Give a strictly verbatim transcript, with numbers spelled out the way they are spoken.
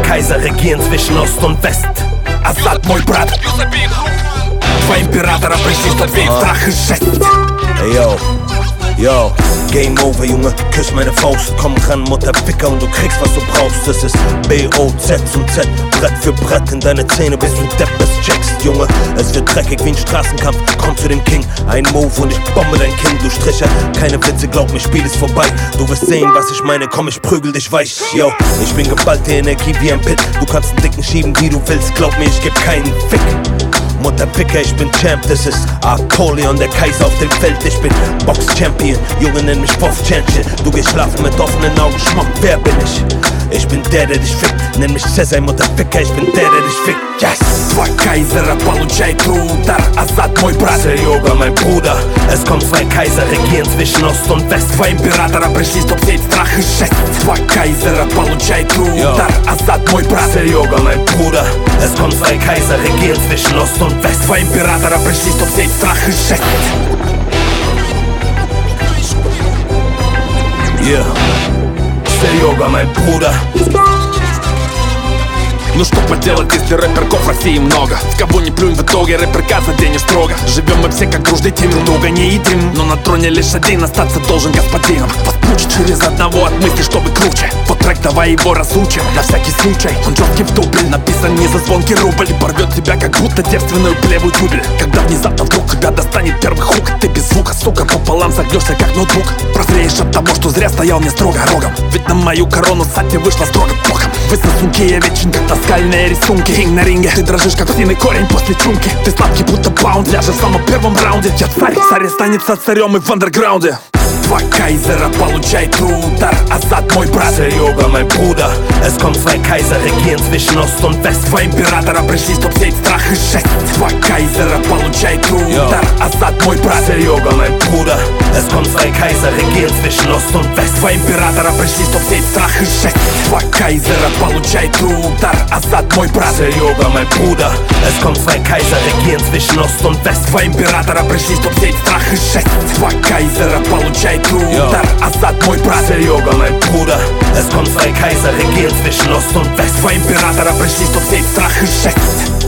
Kaiser regieren zwischen Ost und West. Assad, мой брат. Два императора пришли, чтоб веять страх и жесть. Ey, yo. Yo, Game over, Junge, küss meine Faust. Komm ran, Mutterficker, und du kriegst, was du brauchst. Das ist B O Z und Z, Brett für Brett in deine Zähne, bis du Depp bist, checkst, Junge. Es wird dreckig wie ein Straßenkampf, komm zu dem King. Ein Move und ich bombe dein Kind, du Stricher. Keine Witze, glaub mir, Spiel ist vorbei. Du wirst sehen, was ich meine, komm, ich prügel dich weich. Yo, ich bin geballte Energie wie ein Pit. Du kannst einen Dicken schieben, wie du willst, glaub mir, ich geb keinen Fick. Mutterficker, ich bin Champ, das ist Apollyon, der Kaiser auf dem Feld. Ich bin Box-Champion, Junge, nenn mich Boff-Champion. Du gehst schlafen mit offenen Augen, Schmuck, wer bin ich? Ich bin der, der dich fickt, nenn mich Cäsar, Mutterficker, ich bin der, der dich fickt. Yes! Два Кайзера получает удар, Assad, мой брат. Серега, mein Bruder, es kommen zwei Kaiser, regieren zwischen Ost und West. Два императора пришли, чтоб сеять страх и жесть. Два Кайзера получает удар, Assad, мой брат. Серега, mein Bruder, es kommen zwei Kaiser, regieren zwischen Ost und West. Два императора пришли, чтоб сеять страх и жесть. Yeah, Серега, mein Bruder. Ну что поделать, если рэперков в России много? В кого не плюнь, в итоге рэперка заденешь строго. Живем мы все как дружный тим, друг друга не едим. Но на троне лишь один, остаться должен господином. Вас пучит через одного от мысли, чтобы круче. Вот трек, давай его разучим, на всякий случай. Он жёсткий в дубль, написан не за звонкий рубль. Порвет тебя, как будто девственную плевую тюбель. Когда внезапно вдруг тебя достанет первый хук, ты без звука, сука, пополам согнешься, как ноутбук. Прозреешь от того, что зря стоял мне строго рогом. Ведь на мою корону сати вышла строго боком. Вы сосунки, я вечен, как таскальные рисунки. Кинг на ринге, ты дрожишь, как псиный корень после чумки. Ты сладкий, будто баунд, ляжешь в самом первом раунде. Я царь, царь останется царем и в андерграунде. Два Kaiser получает удар, Assad, мой брат. Серега, mein Bruder, es kommen zwei Kaiser, regieren zwischen Ost und West. Два императора пришли, чтоб сеять страх и жесть. Два Kaiser получает удар, Assad, мой брат. Серега, mein Bruder, es kommen zwei Kaiser, regieren zwischen Ost und West. Два императора пришли, чтоб сеять страх и жесть. Два Kaiser получает удар, Assad, мой брат. Серега, mein Bruder, es kommen zwei Kaiser, regieren zwischen Ost und West. Два императора пришли, чтоб сеять страх и жесть. Два Kaiser получает удар, Assad, мой брат. Серега, mein Bruder, es kommen zwei Kaiser, regieren zwischen Ost und West. Два императора пришли, чтоб сеять страх и жесть.